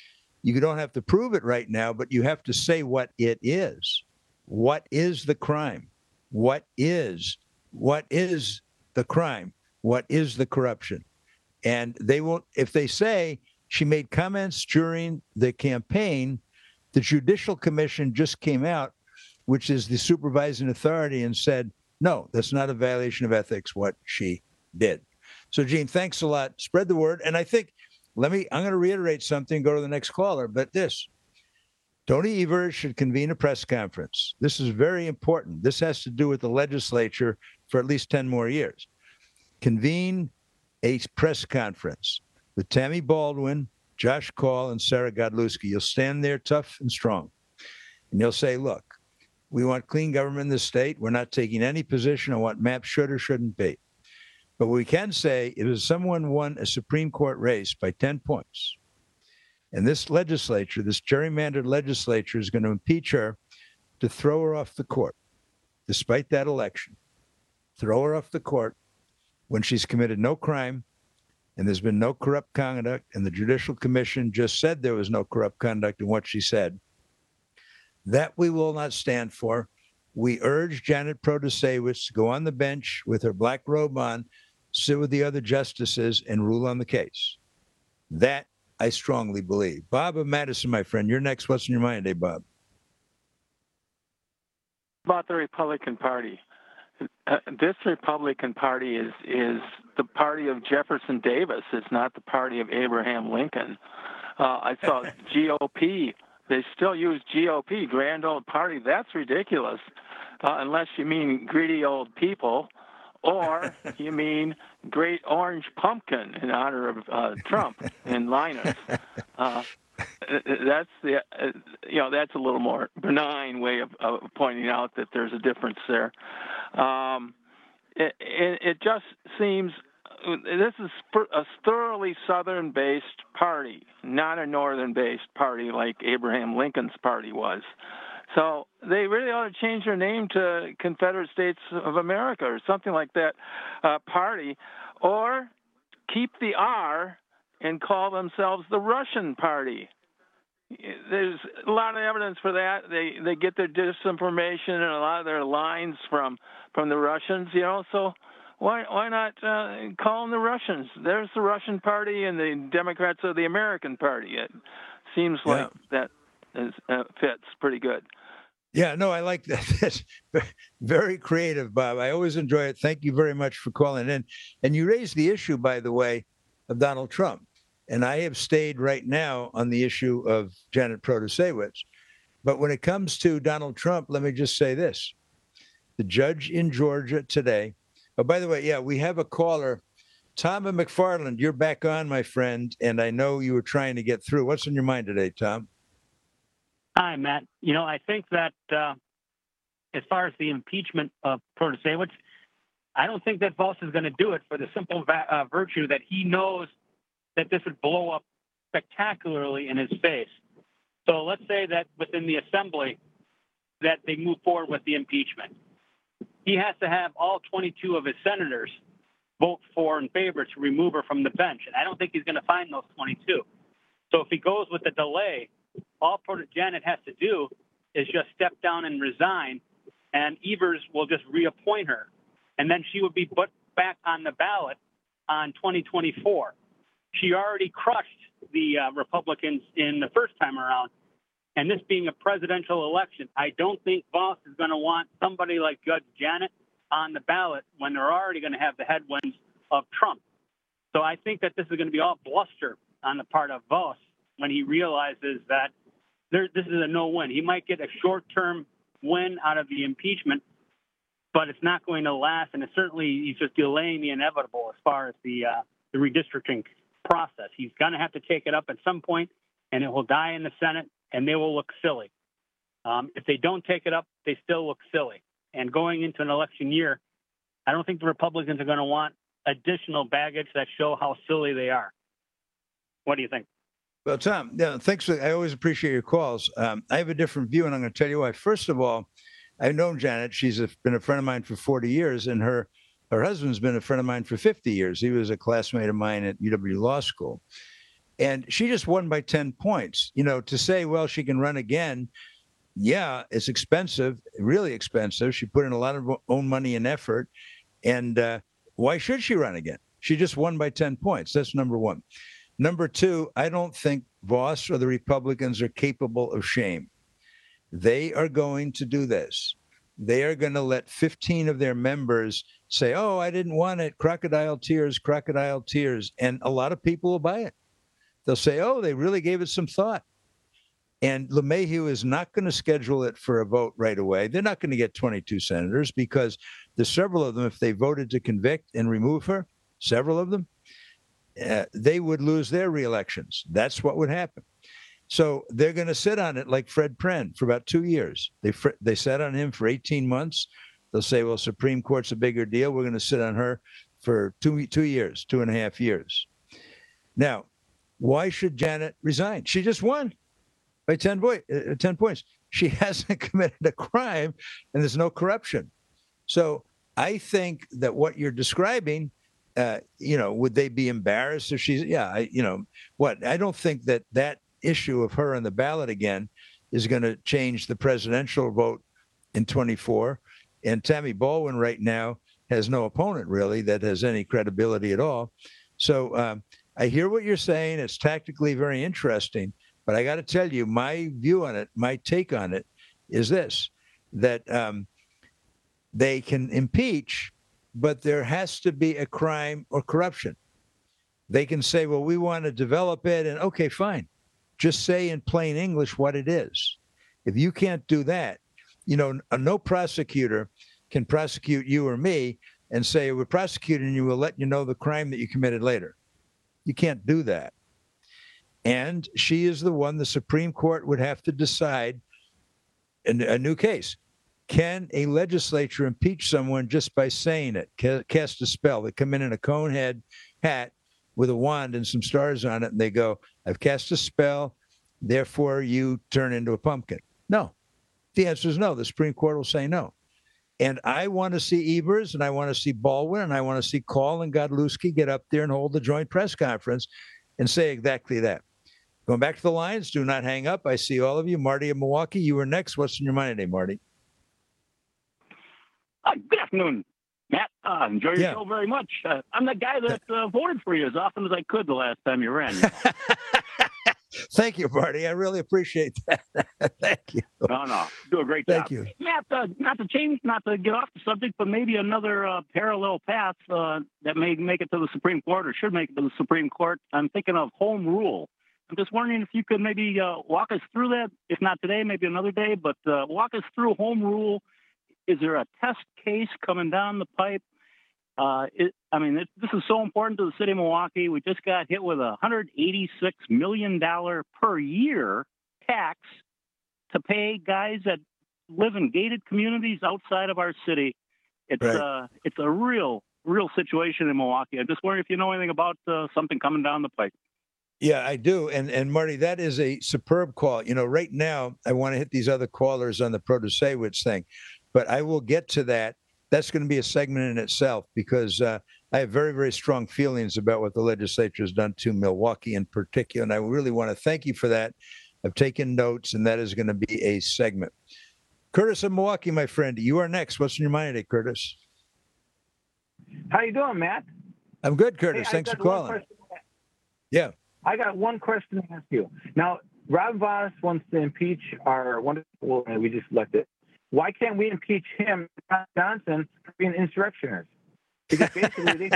You don't have to prove it right now, but you have to say what it is. What is the crime? What is the crime? What is the corruption? And they won't, if they say she made comments during the campaign, the Judicial Commission just came out, which is the supervising authority, and said, no, that's not a violation of ethics, what she did. So, Gene, thanks a lot. Spread the word. And I think, I'm going to reiterate something, go to the next caller, but this, Tony Evers should convene a press conference. This is very important. This has to do with the legislature for at least 10 more years. Convene a press conference with Tammy Baldwin, Josh Call, and Sarah Godlewski. You'll stand there tough and strong. And you'll say, look, we want clean government in this state. We're not taking any position on what MAP should or shouldn't be. But we can say if someone won a Supreme Court race by 10 points, and this legislature, this gerrymandered legislature, is going to impeach her to throw her off the court, despite that election, throw her off the court when she's committed no crime and there's been no corrupt conduct, and the Judicial Commission just said there was no corrupt conduct in what she said, that we will not stand for. We urge Janet Protasewicz to go on the bench with her black robe on, sit with the other justices, and rule on the case. That I strongly believe. Bob of Madison, my friend, you're next. What's in your mind today, Bob? About the Republican Party. This Republican Party is the party of Jefferson Davis. It's not the party of Abraham Lincoln. I saw GOP. They still use GOP, Grand Old Party. That's ridiculous, unless you mean greedy old people, or you mean Great Orange Pumpkin in honor of Trump and Linus. That's that's a little more benign way of pointing out that there's a difference there. It just seems this is a thoroughly Southern-based party, not a Northern-based party like Abraham Lincoln's party was. So they really ought to change their name to Confederate States of America or something like that party, or keep the R and call themselves the Russian Party. There's a lot of evidence for that. They get their disinformation and a lot of their lines from the Russians, so why not call them the Russians? There's the Russian Party and the Democrats are the American Party. It seems like that fits pretty good. Yeah, no, I like that. That's very creative, Bob. I always enjoy it. Thank you very much for calling in. And you raised the issue, by the way, of Donald Trump. And I have stayed right now on the issue of Janet Protasewicz. But when it comes to Donald Trump, let me just say this. The judge in Georgia today, oh, by the way, yeah, we have a caller. Tom and McFarland, you're back on, my friend, and I know you were trying to get through. What's on your mind today, Tom? Hi, Matt. I think that as far as the impeachment of Protasewicz, I don't think that Voss is going to do it for the simple virtue that he knows that this would blow up spectacularly in his face. So let's say that within the assembly that they move forward with the impeachment. He has to have all 22 of his senators vote for in favor to remove her from the bench. And I don't think he's going to find those 22. So if he goes with the delay, all Janet has to do is just step down and resign, and Evers will just reappoint her. And then she would be put back on the ballot on 2024. She already crushed the Republicans in the first time around. And this being a presidential election, I don't think Voss is going to want somebody like Judge Janet on the ballot when they're already going to have the headwinds of Trump. So I think that this is going to be all bluster on the part of Voss when he realizes that this is a no-win. He might get a short-term win out of the impeachment, but it's not going to last, and he's just delaying the inevitable as far as the redistricting process. He's going to have to take it up at some point, and it will die in the Senate, and they will look silly. If they don't take it up, they still look silly. And going into an election year, I don't think the Republicans are going to want additional baggage that show how silly they are. What do you think? Well, Tom, thanks. I always appreciate your calls. I have a different view, and I'm going to tell you why. First of all, I've known Janet. She's been a friend of mine for 40 years, and her husband's been a friend of mine for 50 years. He was a classmate of mine at UW Law School. And she just won by 10 points. To say, well, she can run again, yeah, it's expensive, really expensive. She put in a lot of own money and effort. And why should she run again? She just won by 10 points. That's number one. Number two, I don't think Vos or the Republicans are capable of shame. They are going to do this. They are going to let 15 of their members say, oh, I didn't want it. Crocodile tears, crocodile tears. And a lot of people will buy it. They'll say, oh, they really gave it some thought. And LeMahieu is not going to schedule it for a vote right away. They're not going to get 22 senators because there's several of them, if they voted to convict and remove her, several of them, they would lose their reelections. That's what would happen. So they're going to sit on it like Fred Pren for about 2 years. They sat on him for 18 months. They'll say, well, Supreme Court's a bigger deal. We're going to sit on her for 2 years, 2.5 years. Now, why should Janet resign? She just won by 10 points. She hasn't committed a crime, and there's no corruption. So I think that what you're describing, would they be embarrassed if she's, I don't think that issue of her on the ballot again is going to change the presidential vote in 24. And Tammy Baldwin right now has no opponent really that has any credibility at all. So I hear what you're saying. It's tactically very interesting, but I got to tell you, my view on it, my take on it is this, that they can impeach, but there has to be a crime or corruption. They can say, well, we want to develop it, and okay, fine. Just say in plain English what it is. If you can't do that, no prosecutor can prosecute you or me and say, we're prosecuting you, we'll let you know the crime that you committed later. You can't do that. And she is the one the Supreme Court would have to decide in a new case. Can a legislature impeach someone just by saying it, cast a spell? They come in a cone head hat with a wand and some stars on it, and they go, I've cast a spell, therefore you turn into a pumpkin. No. The answer is no. The Supreme Court will say no. And I want to see Evers, and I want to see Baldwin, and I want to see Call and Godlewski get up there and hold the joint press conference and say exactly that. Going back to the lines, do not hang up. I see all of you. Marty in Milwaukee, you were next. What's in your mind today, Marty? Good afternoon, Matt. Enjoy your show very much. I'm the guy that voted for you as often as I could the last time you ran. Thank you, Marty. I really appreciate that. Thank you. No. Do a great job. Thank you. Matt, not to get off the subject, but maybe another parallel path that may make it to the Supreme Court or should make it to the Supreme Court. I'm thinking of home rule. I'm just wondering if you could maybe walk us through that, if not today, maybe another day, but walk us through home rule. Is there a test case coming down the pipe? This is so important to the city of Milwaukee. We just got hit with a $186 million per year tax to pay guys that live in gated communities outside of our city. It's a real situation in Milwaukee. I'm just wondering if you know anything about something coming down the pipe. Yeah, I do. And Marty, that is a superb call. Right now, I want to hit these other callers on the Protasewicz thing, but I will get to that. That's going to be a segment in itself because I have very, very strong feelings about what the legislature has done to Milwaukee in particular. And I really want to thank you for that. I've taken notes, and that is going to be a segment. Curtis of Milwaukee, my friend, you are next. What's in your mind today, Curtis? How you doing, Matt? I'm good, Curtis. Thanks for calling. Yeah. I got one question to ask you. Now, Rob Vos wants to impeach our wonderful, we just elected. Why can't we impeach him, Johnson, for being insurrectionists? Because basically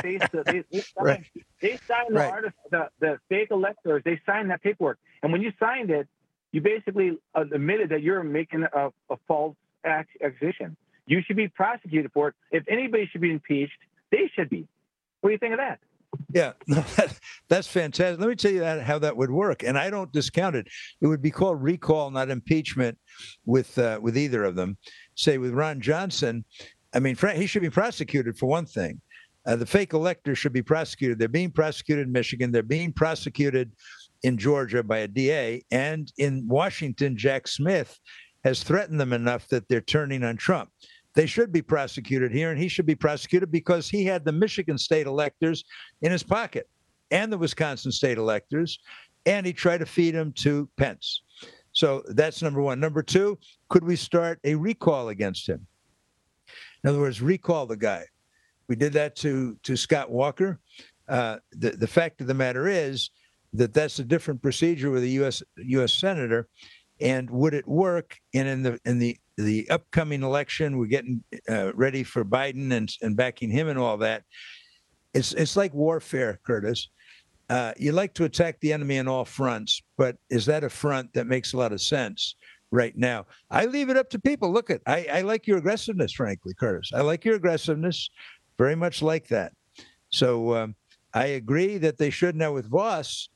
they signed the fake electors. They signed that paperwork, and when you signed it, you basically admitted that you're making a false accusation. You should be prosecuted for it. If anybody should be impeached, they should be. What do you think of that? Yeah, that's fantastic. Let me tell you how that would work, and I don't discount it. It would be called recall, not impeachment, with either of them. Say with Ron Johnson, he should be prosecuted for one thing. The fake electors should be prosecuted. They're being prosecuted in Michigan. They're being prosecuted in Georgia by a DA, and in Washington, Jack Smith has threatened them enough that they're turning on Trump. They should be prosecuted here, and he should be prosecuted because he had the Michigan state electors in his pocket and the Wisconsin state electors. and he tried to feed him to Pence. So that's number one. Number two, could we start a recall against him? In other words, recall the guy. We did that to Scott Walker. The fact of the matter is that that's a different procedure with a U.S. senator. And would it work? And in the upcoming election, we're getting ready for Biden and backing him and all that. It's like warfare, Curtis. You like to attack the enemy on all fronts, but is that a front that makes a lot of sense right now? I leave it up to people. Look, I like your aggressiveness, frankly, Curtis. I like your aggressiveness, very much like that. So I agree that they should. Now with Vos,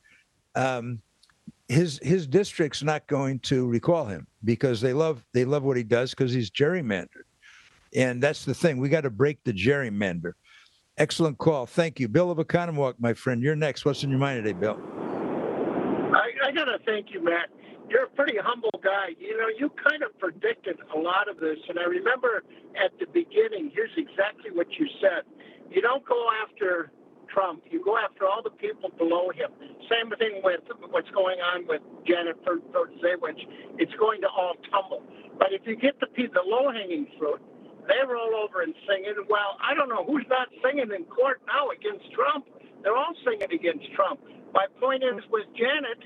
his district's not going to recall him because they love what he does because he's gerrymandered. And that's the thing. We got to break the gerrymander. Excellent call. Thank you. Bill of Oconomowoc, my friend. You're next. What's in your mind today, Bill? I got to thank you, Matt. You're a pretty humble guy. You know, you kind of predicted a lot of this. And I remember at the beginning, here's exactly what you said. You don't go after Trump. You go after all the people below him. Same thing with what's going on with Janet Protasevich. It's going to all tumble. But if you get the low-hanging fruit, they roll over and sing it. Well, I don't know who's not singing in court now against Trump. They're all singing against Trump. My point is with Janet,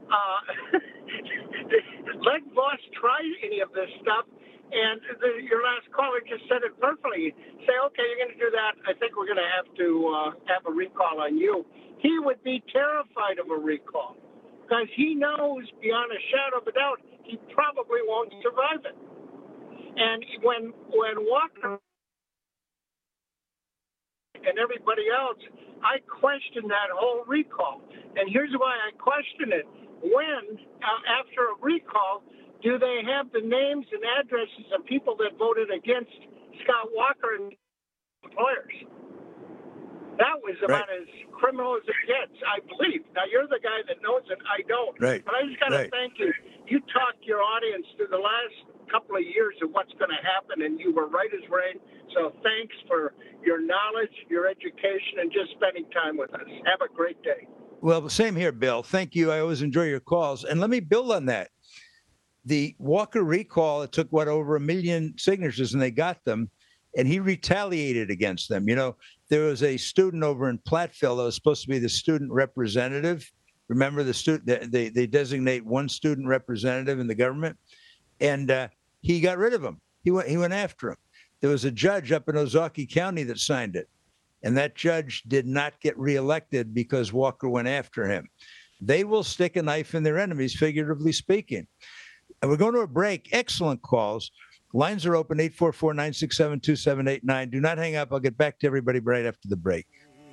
let Vos try any of this stuff. And your last caller just said it perfectly. Say, okay, you're going to do that. I think we're going to have a recall on you. He would be terrified of a recall because he knows beyond a shadow of a doubt he probably won't survive it. And when Walker and everybody else, I question that whole recall. And here's why I question it. When, after a recall, do they have the names and addresses of people that voted against Scott Walker and employers? That was about as criminal as it gets, I believe. Now, you're the guy that knows it. I don't. Right. But I just got to thank you. You talked your audience through the last couple of years of what's going to happen, and you were right as rain. So thanks for your knowledge, your education, and just spending time with us. Have a great day. Well, same here, Bill. Thank you. I always enjoy your calls. And let me build on that. The Walker recall, it took, over 1 million signatures, and they got them, and he retaliated against them. You know, there was a student over in Platteville that was supposed to be the student representative. Remember the student, they designate one student representative in the government, and he got rid of him. He went after him. There was a judge up in Ozaukee County that signed it, and that judge did not get reelected because Walker went after him. They will stick a knife in their enemies, figuratively speaking. And we're going to a break. Excellent calls. Lines are open, 844-967-2789. Do not hang up. I'll get back to everybody right after the break.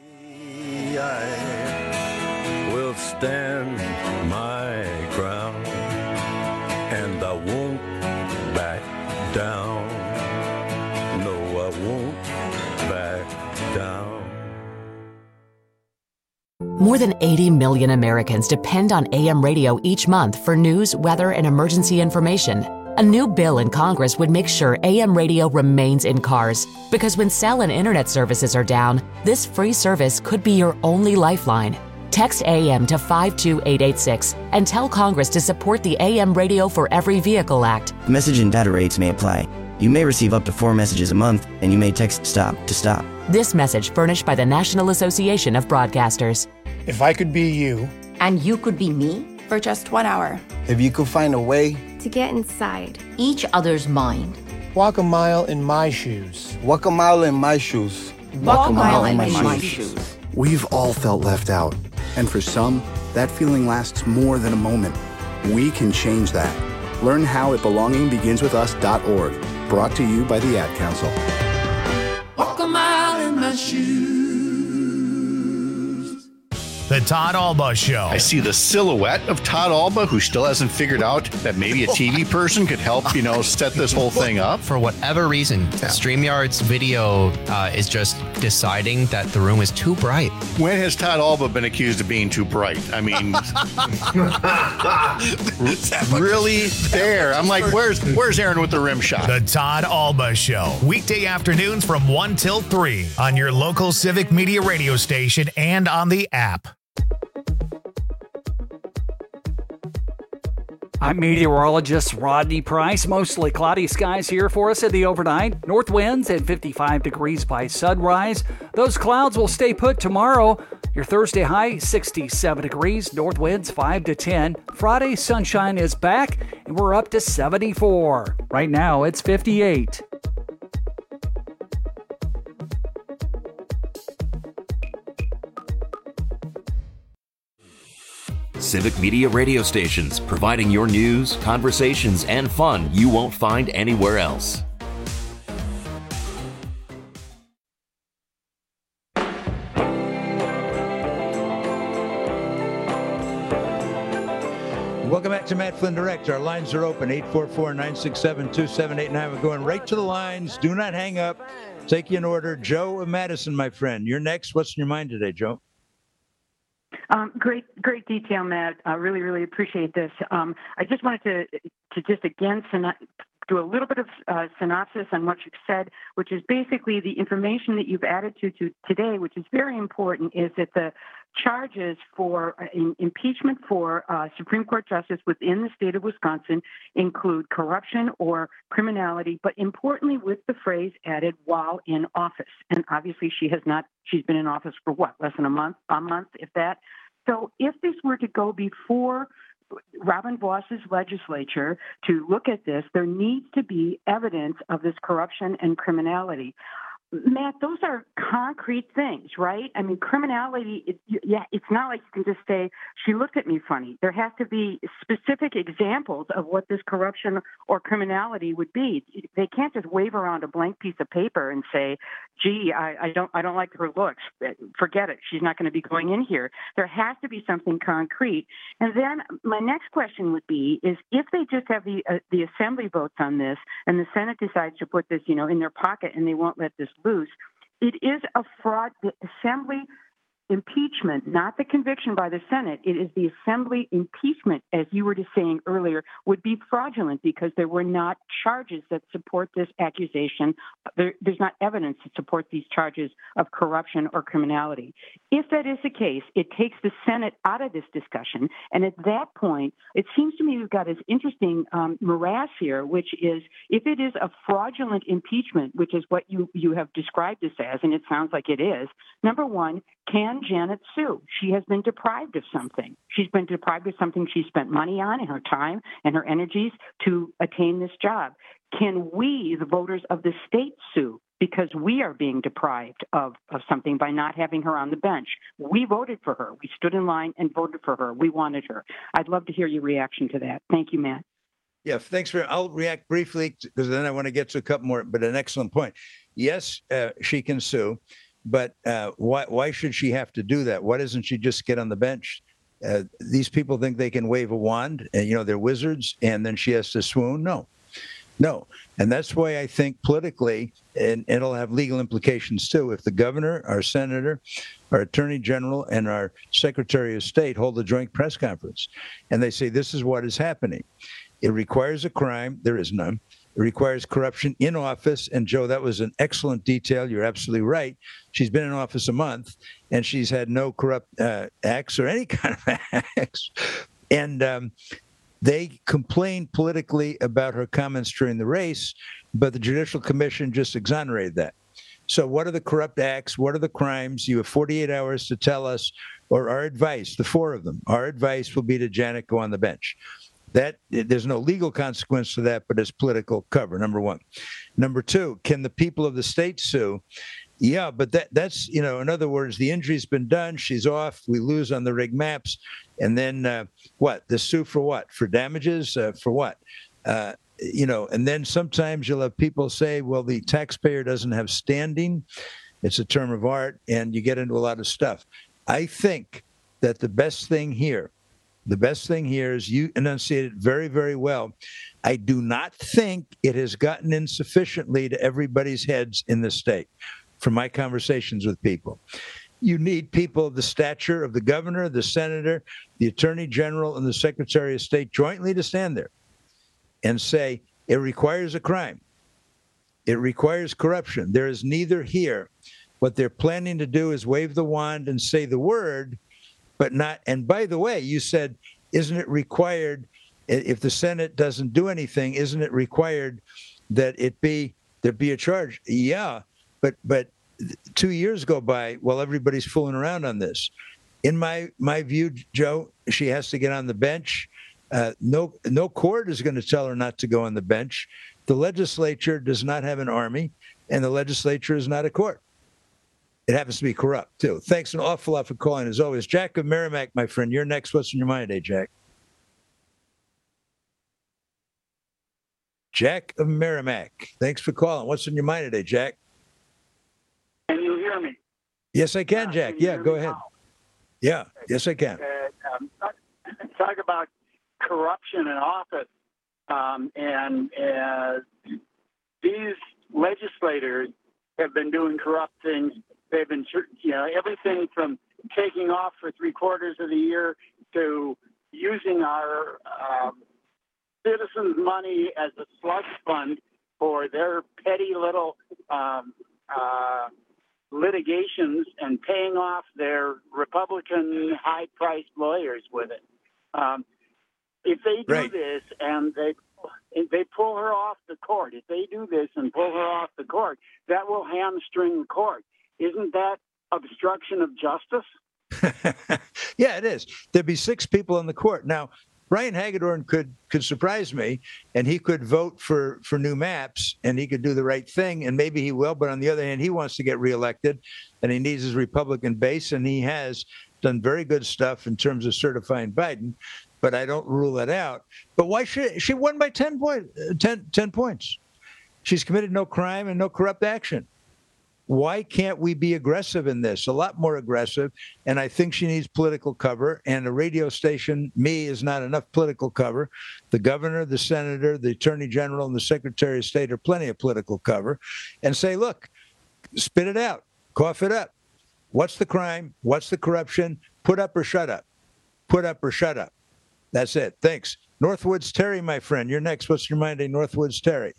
I will stand my ground, and I won't back down. No, I won't back down. More than 80 million Americans depend on AM radio each month for news, weather, and emergency information. A new bill in Congress would make sure AM radio remains in cars, because when cell and internet services are down, this free service could be your only lifeline. Text AM to 52886 and tell Congress to support the AM Radio for Every Vehicle Act. Message and data rates may apply. You may receive up to 4 messages a month, and you may text STOP to stop. This message furnished by the National Association of Broadcasters. If I could be you. And you could be me for just 1 hour. If you could find a way to get inside each other's mind. Walk a mile in my shoes. Walk a mile in my shoes. Walk a mile in my shoes. We've all felt left out. And for some, that feeling lasts more than a moment. We can change that. Learn how at belongingbeginswithus.org. Brought to you by the Ad Council. Walk a mile in my shoes. The Todd Alba Show. I see the silhouette of Todd Alba, who still hasn't figured out that maybe a TV person could help, set this whole thing up. For whatever reason, StreamYard's video is just deciding that the room is too bright. When has Todd Alba been accused of being too bright? I mean, really there. I'm like, where's Aaron with the rim shot? The Todd Alba Show. Weekday afternoons from 1 till 3 on your local Civic Media radio station and on the app. I'm meteorologist Rodney Price. Mostly cloudy skies here for us in the overnight. North winds at 55 degrees by sunrise. Those clouds will stay put tomorrow. Your Thursday high, 67 degrees. North winds 5 to 10. Friday, sunshine is back, and we're up to 74. Right now, it's 58. Civic Media radio stations, providing your news, conversations, and fun you won't find anywhere else. Welcome back to Matt Flynn Direct. Our lines are open, 844-967-2789. We're going right to the lines. Do not hang up. Take you in order. Joe of Madison, my friend. You're next. What's in your mind today, Joe? Great detail, Matt. I really appreciate this. I just wanted to just again do a little bit of synopsis on what you've said, which is basically the information that you've added to today, which is very important, is that the charges for impeachment for Supreme Court justice within the state of Wisconsin include corruption or criminality, but importantly with the phrase added while in office. And obviously she's been in office for what, less than a month, if that. So if this were to go before Robin Voss's legislature to look at this, there needs to be evidence of this corruption and criminality. Matt, those are concrete things, right? I mean, criminality, it's not like you can just say, she looked at me funny. There has to be specific examples of what this corruption or criminality would be. They can't just wave around a blank piece of paper and say, gee, I don't like her looks. Forget it. She's not going to be going in here. There has to be something concrete. And then my next question would be, is if they just have the assembly votes on this and the Senate decides to put this, in their pocket and they won't let this loose, it is a fraud. The assembly impeachment, not the conviction by the Senate, it is the assembly impeachment, as you were just saying earlier, would be fraudulent because there were not charges that support this accusation. There's not evidence to support these charges of corruption or criminality. If that is the case, it takes the Senate out of this discussion. And at that point, it seems to me we've got this interesting morass here, which is if it is a fraudulent impeachment, which is what you have described this as, and it sounds like it is, number one, can Janet sue? She has been deprived of something. She's been deprived of something she spent money on and her time and her energies to attain this job. Can we, the voters of the state, sue because we are being deprived of something by not having her on the bench? We voted for her. We stood in line and voted for her. We wanted her. I'd love to hear your reaction to that. Thank you, Matt. Yeah, thanks I'll react briefly because then I want to get to a couple more, but an excellent point. Yes, she can sue. But why should she have to do that? Why doesn't she just get on the bench? These people think they can wave a wand and, they're wizards, and then she has to swoon. No. And that's why I think politically, and it'll have legal implications too, if the governor, our senator, our attorney general, and our secretary of state hold a joint press conference and they say, this is what is happening. It requires a crime. There is none. It requires corruption in office. And Joe, that was an excellent detail. You're absolutely right. She's been in office a month and she's had no corrupt acts or any kind of acts. And they complained politically about her comments during the race, but the Judicial Commission just exonerated that. So what are the corrupt acts? What are the crimes? You have 48 hours to tell us, or our advice, the four of them. Our advice will be to Janet, go on the bench. That there's no legal consequence to that, but it's political cover, number one. Number two, can the people of the state sue? Yeah, but that's, in other words, the injury's been done. She's off. We lose on the rig maps. And then what? The sue for what? For damages? For what? And then sometimes you'll have people say, well, the taxpayer doesn't have standing. It's a term of art, and you get into a lot of stuff. I think that the best thing here is you enunciated very, very well. I do not think it has gotten in sufficiently to everybody's heads in the state from my conversations with people. You need people of the stature of the governor, the senator, the attorney general, and the secretary of state jointly to stand there and say, it requires a crime. It requires corruption. There is neither here. What they're planning to do is wave the wand and say the word, but not. And by the way, you said, isn't it required If the Senate doesn't do anything, isn't it required that there be a charge? Yeah, but 2 years go by while everybody's fooling around on this. In my view, Joe, she has to get on the bench. No court is going to tell her not to go on the bench. The legislature does not have an army, and the legislature is not a court. It happens to be corrupt, too. Thanks an awful lot for calling, as always. Jack of Merrimack, my friend, you're next. What's on your mind today, Jack? Jack of Merrimack, thanks for calling. What's on your mind today, Jack? Can you hear me? Yes, I can, Jack. Yeah, go ahead. Yeah, yes, I can. Talk about corruption in office, and these legislators have been doing corrupt things. They've been, everything from taking off for 3/4 of the year to using our citizens' money as a slush fund for their petty little litigations and paying off their Republican high-priced lawyers with it. If they do this and they pull her off the court, if they do this and pull her off the court, that will hamstring the court. Isn't that obstruction of justice? Yeah, it is. There'd be 6 people on the court. Now, Brian Hagedorn could surprise me, and he could vote for new maps, and he could do the right thing, and maybe he will. But on the other hand, he wants to get reelected, and he needs his Republican base, and he has done very good stuff in terms of certifying Biden. But I don't rule that out. But why should she won by 10 points? She's committed no crime and no corrupt action. Why can't we be aggressive in this? A lot more aggressive. And I think she needs political cover. And a radio station, me, is not enough political cover. The governor, the senator, the attorney general, and the secretary of state are plenty of political cover. And say, look, spit it out. Cough it up. What's the crime? What's the corruption? Put up or shut up. Put up or shut up. That's it. Thanks. Northwoods Terry, my friend. You're next. What's your mind, Northwoods Terry?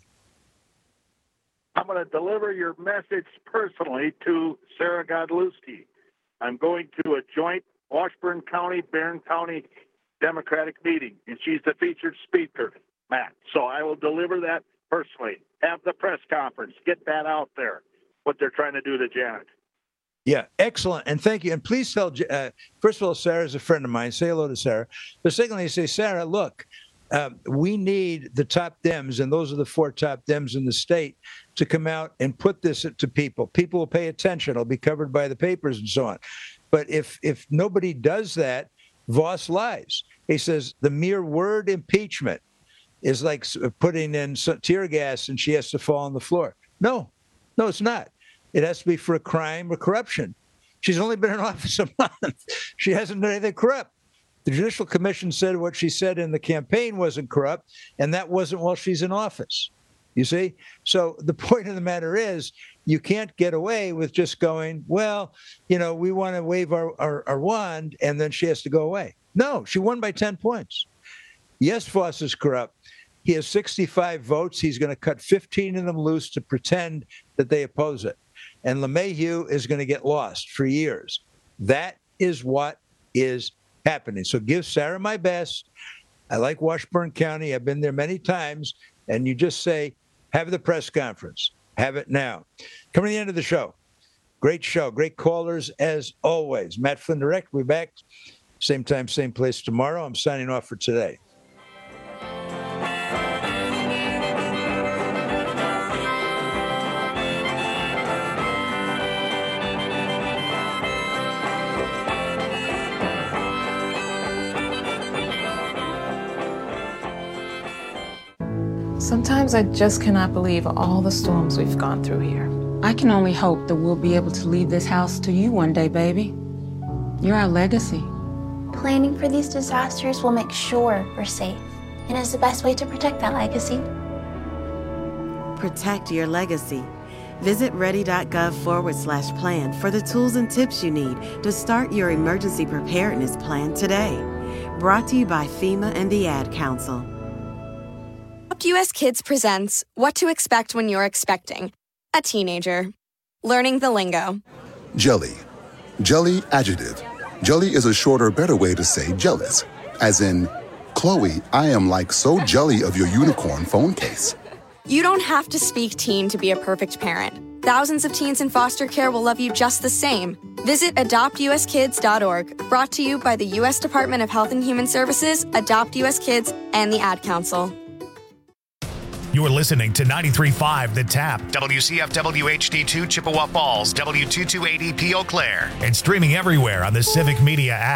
I'm going to deliver your message personally to Sarah Godlewski. I'm going to a joint Washburn County, Barron County Democratic meeting, and she's the featured speaker, Matt. So I will deliver that personally. Have the press conference. Get that out there, what they're trying to do to Janet. Yeah, excellent. And thank you. And please tell, first of all, Sarah's a friend of mine. Say hello to Sarah. But secondly, say, Sarah, look, we need the top Dems, and those are the 4 top Dems in the state, to come out and put this to people. People will pay attention. It'll be covered by the papers and so on. But if nobody does that, Voss lies. He says the mere word impeachment is like putting in tear gas and she has to fall on the floor. No, it's not. It has to be for a crime or corruption. She's only been in office a month. She hasn't done anything corrupt. The Judicial Commission said what she said in the campaign wasn't corrupt, and that wasn't while she's in office. You see? So the point of the matter is you can't get away with just going, well, we want to wave our wand, and then she has to go away. No, she won by 10 points. Yes, Voss is corrupt. He has 65 votes. He's going to cut 15 of them loose to pretend that they oppose it. And LeMahieu is going to get lost for years. That is what is happening. So give Sarah my best. I like Washburn County. I've been there many times. And you just say, have the press conference. Have it now. Coming to the end of the show. Great show. Great callers as always. Matt Flynn Direct. We'll be back same time, same place tomorrow. I'm signing off for today. Sometimes I just cannot believe all the storms we've gone through here. I can only hope that we'll be able to leave this house to you one day, baby. You're our legacy. Planning for these disasters will make sure we're safe, and is the best way to protect that legacy. Protect your legacy. Visit ready.gov/plan for the tools and tips you need to start your emergency preparedness plan today. Brought to you by FEMA and the Ad Council. US Kids presents What to Expect When You're Expecting a Teenager. Learning the lingo. Jelly. Jelly adjective. Jelly is a shorter, better way to say jealous, as in Chloe, I am like so jelly of your unicorn phone case. You don't have to speak teen to be a perfect parent. Thousands of teens in foster care will love you just the same. Visit adoptuskids.org, brought to you by the U.S. Department of Health and Human Services, Adopt U.S. Kids, and the Ad Council. You're listening to 93.5 The Tap, WCFW HD2 Chippewa Falls, W228EP Eau Claire, and streaming everywhere on the Civic Media app.